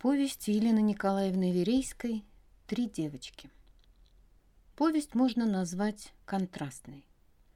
Повесть Елены Николаевны Верейской «Три девочки». Повесть можно назвать контрастной.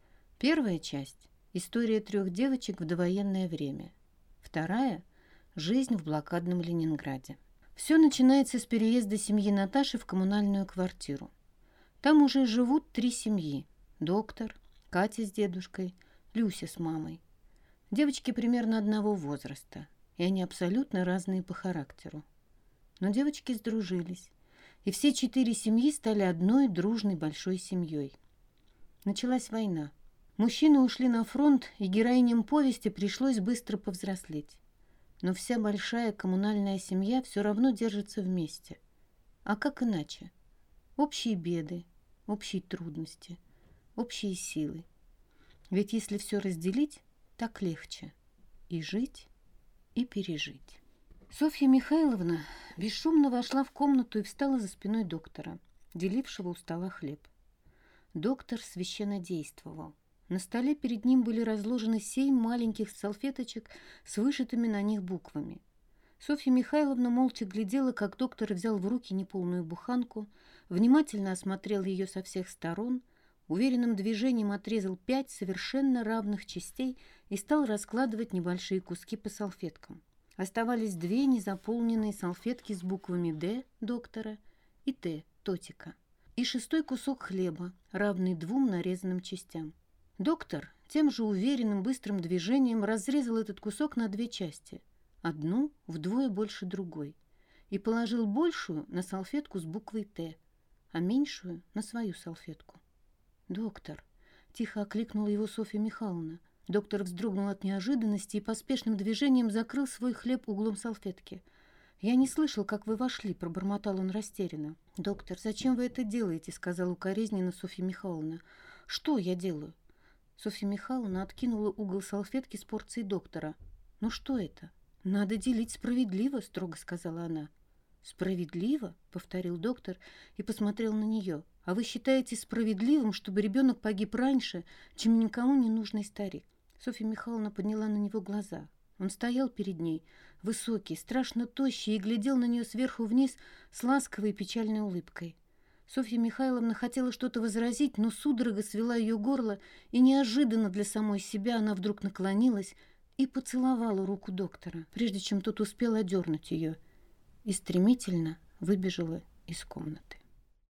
Первая часть – история трех девочек в довоенное время. Вторая – жизнь в блокадном Ленинграде. Все начинается с переезда семьи Наташи в коммунальную квартиру. Там уже живут три семьи – доктор, Катя с дедушкой, Люся с мамой. Девочки примерно одного возраста, и они абсолютно разные по характеру. Но девочки сдружились, и все четыре семьи стали одной дружной большой семьей. Началась война. Мужчины ушли на фронт, и героиням повести пришлось быстро повзрослеть. Но вся большая коммунальная семья все равно держится вместе. А как иначе? Общие беды, общие трудности, общие силы. Ведь если все разделить, так легче и жить, и пережить. Софья Михайловна бесшумно вошла в комнату и встала за спиной доктора, делившего у стола хлеб. Доктор священно действовал. На столе перед ним были разложены 7 маленьких салфеточек с вышитыми на них буквами. Софья Михайловна молча глядела, как доктор взял в руки неполную буханку, внимательно осмотрел ее со всех сторон, уверенным движением отрезал 5 совершенно равных частей и стал раскладывать небольшие куски по салфеткам. Оставались 2 незаполненные салфетки с буквами «Д» доктора и «Т» Тотика, и 6-й кусок хлеба, равный 2 нарезанным частям. Доктор тем же уверенным быстрым движением разрезал этот кусок на 2 части, одну вдвое больше другой, и положил большую на салфетку с буквой «Т», а меньшую на свою салфетку. «Доктор!» – тихо окликнула его Софья Михайловна. Доктор вздрогнул от неожиданности и поспешным движением закрыл свой хлеб углом салфетки. «Я не слышал, как вы вошли», – пробормотал он растерянно. «Доктор, зачем вы это делаете?» – сказала укоризненно Софья Михайловна. «Что я делаю?» Софья Михайловна откинула угол салфетки с порцией доктора. «Ну что это?» «Надо делить справедливо», – строго сказала она. «Справедливо?» – повторил доктор и посмотрел на нее. «А вы считаете справедливым, чтобы ребенок погиб раньше, чем никому не нужный старик?» Софья Михайловна подняла на него глаза. Он стоял перед ней, высокий, страшно тощий, и глядел на нее сверху вниз с ласковой и печальной улыбкой. Софья Михайловна хотела что-то возразить, но судорога свела ее горло, и неожиданно для самой себя она вдруг наклонилась и поцеловала руку доктора, прежде чем тот успел одернуть ее, и стремительно выбежала из комнаты.